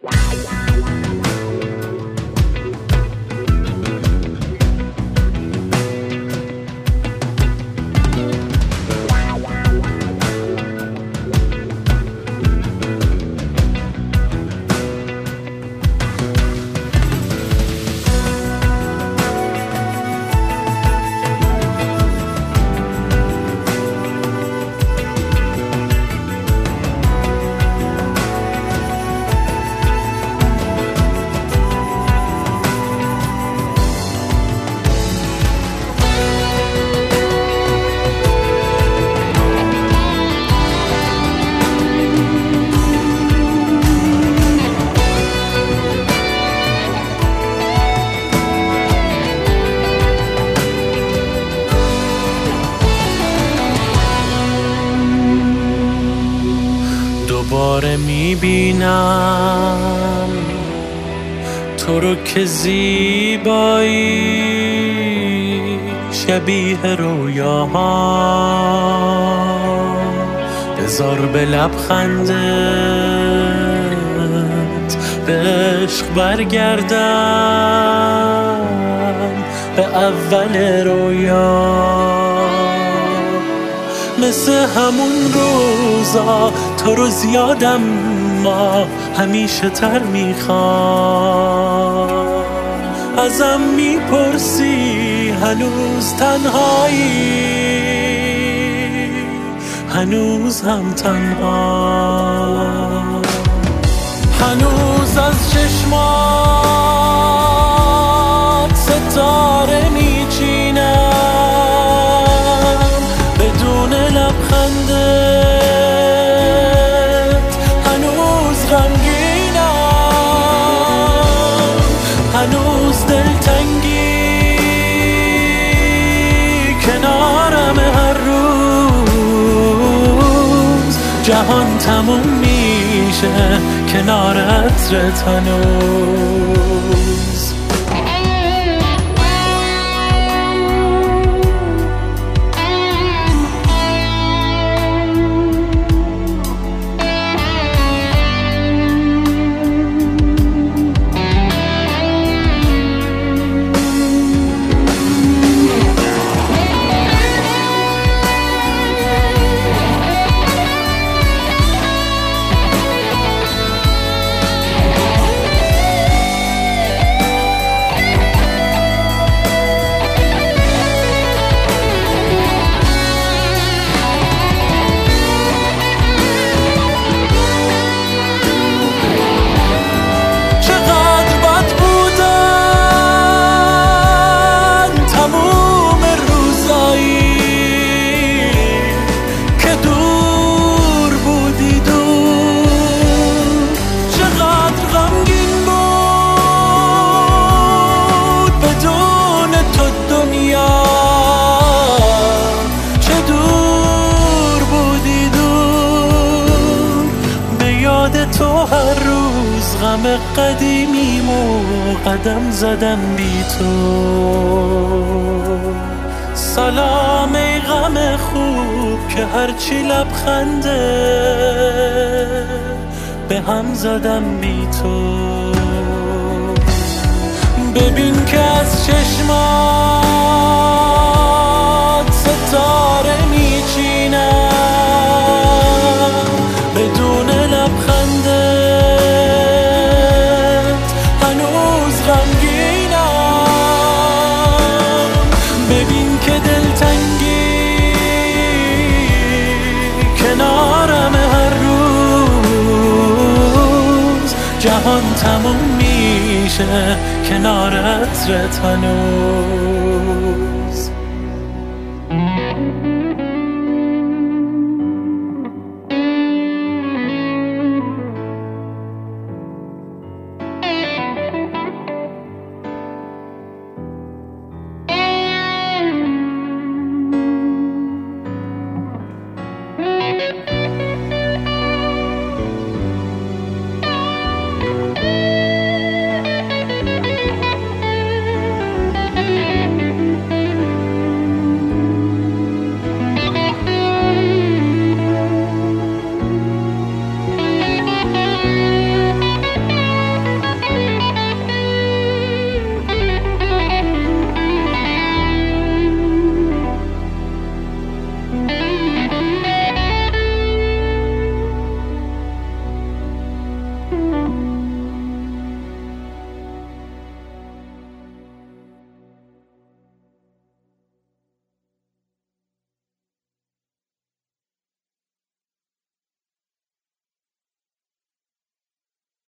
دوباره میبینم تو رو که زیبایی شبیه رویاها، بذار به لبخندت به عشق برگردم به اول رویا. مثل همون روزا تو رو زیادم ما همیشه تر میخوام. ازم میپرسی هنوز تنهایی، هنوز هم تنها، هنوز از چشمات ستاره میچینم بدون لبخندت، هنوز غمگینم، هنوز دلتنگی کنارم هر روز. جهان تموم میشه کنار عطرت هنوز. تو هر روز غم قدیمیمو قدم زدم بی تو. سلام ای غم خوب که هرچی لبخنده به هم زدم بی تو. ببین که از چشمات ستاره میچینم بدون لبخندت، هنوز غمگینم. ببین که دلتنگی کنارم هر روز. جهان تموم میشه کنار عطرت هنوز.